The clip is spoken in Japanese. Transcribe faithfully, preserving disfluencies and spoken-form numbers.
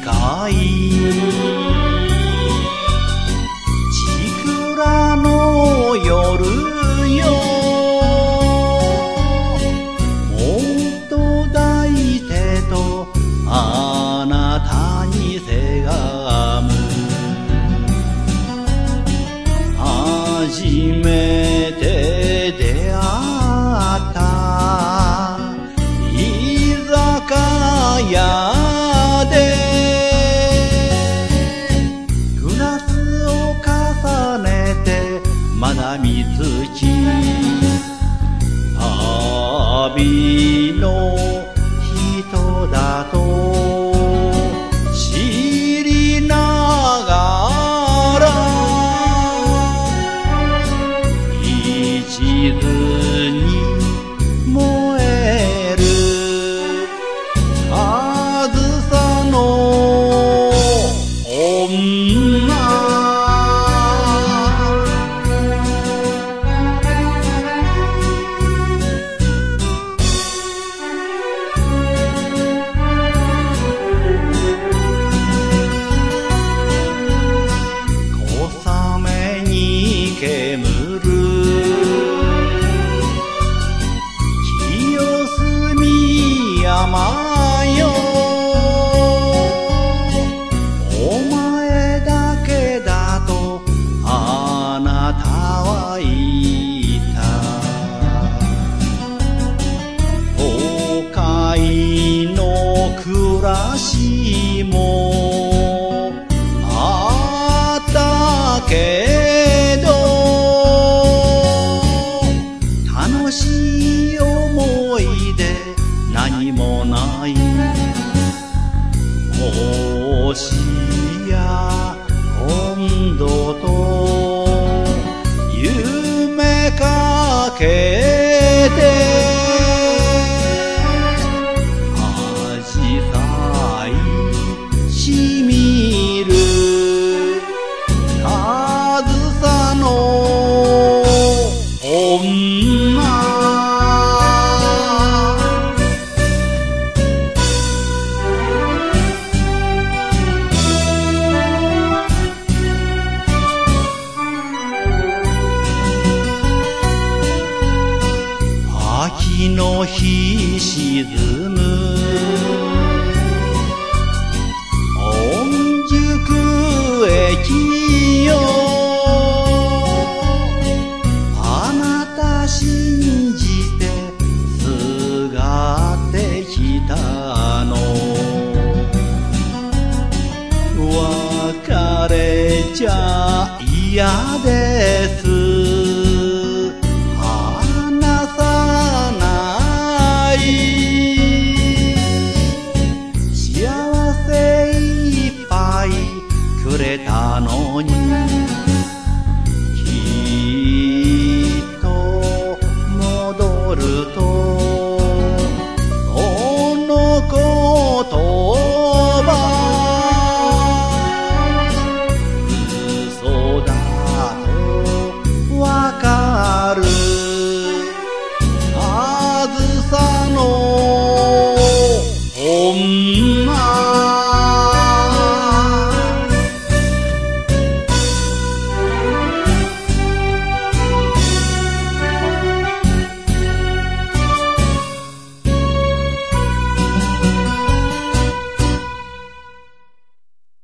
近いちくらの夜よもっと抱いてとあなたにせがむ初めて出会った居酒屋でグラスを重ねてまだ見つき旅の人だと知りながら一途に燃えるあずさの女小雨に煙る清澄山よお前だけだとあなたは言った都会の暮らしもあったけど楽しい思い出何もない星や温度と夢かけて紫陽花しみるあずさの女秋の日沈む御宿駅よあなた信じてすがってきたの別れちゃ嫌です幸せいっぱいくれたのに